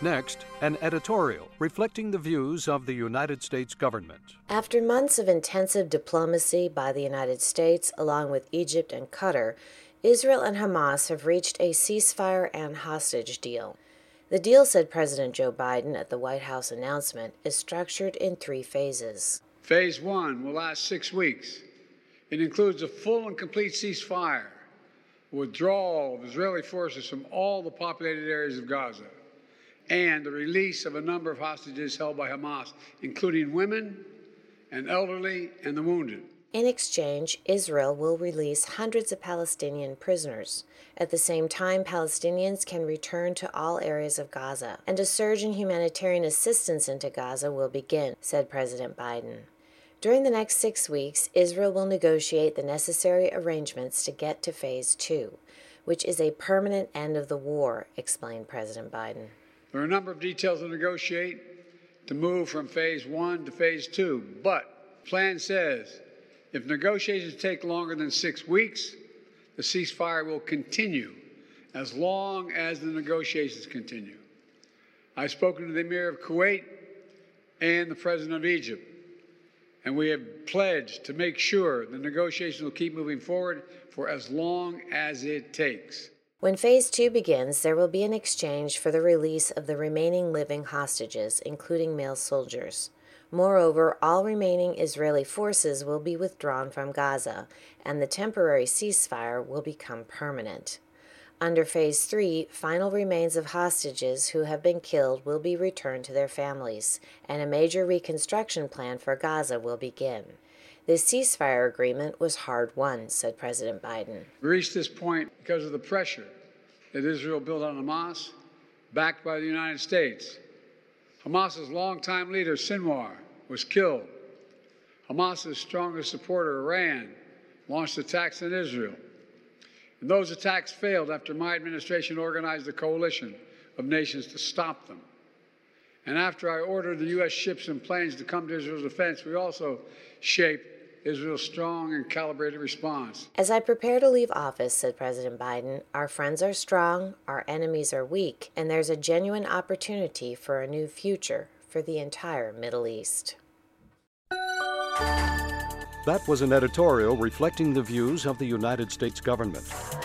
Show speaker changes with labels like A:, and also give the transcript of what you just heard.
A: Next, an editorial reflecting the views of the United States government.
B: After months of intensive diplomacy by the United States, along with Egypt and Qatar, Israel and Hamas have reached a ceasefire and hostage deal. The deal, said President Joe Biden at the White House announcement, is structured in 3 phases.
C: Phase 1 will last 6 weeks. It includes a full and complete ceasefire, withdrawal of Israeli forces from all the populated areas of Gaza, and the release of a number of hostages held by Hamas, including women and elderly and the wounded.
B: In exchange, Israel will release hundreds of Palestinian prisoners. At the same time, Palestinians can return to all areas of Gaza, and a surge in humanitarian assistance into Gaza will begin, said President Biden. During the next 6 weeks, Israel will negotiate the necessary arrangements to get to Phase 2, which is a permanent end of the war, explained President Biden.
C: There are a number of details to negotiate to move from Phase 1 to Phase 2, but the plan says if negotiations take longer than 6 weeks, the ceasefire will continue as long as the negotiations continue. I've spoken to the Emir of Kuwait and the President of Egypt, and we have pledged to make sure the negotiations will keep moving forward for as long as it takes.
B: When Phase 2 begins, there will be an exchange for the release of the remaining living hostages, including male soldiers. Moreover, all remaining Israeli forces will be withdrawn from Gaza, and the temporary ceasefire will become permanent. Under Phase 3, final remains of hostages who have been killed will be returned to their families, and a major reconstruction plan for Gaza will begin. This ceasefire agreement was hard-won, said President Biden.
C: We reached this point because of the pressure that Israel built on Hamas, backed by the United States. Hamas's longtime leader, Sinwar, was killed. Hamas's strongest supporter, Iran, launched attacks on Israel. And those attacks failed after my administration organized a coalition of nations to stop them. And after I ordered the U.S. ships and planes to come to Israel's defense, we also shaped Israel's strong and calibrated response.
B: As I prepare to leave office, said President Biden, our friends are strong, our enemies are weak, and there's a genuine opportunity for a new future for the entire Middle East.
A: That was an editorial reflecting the views of the United States government.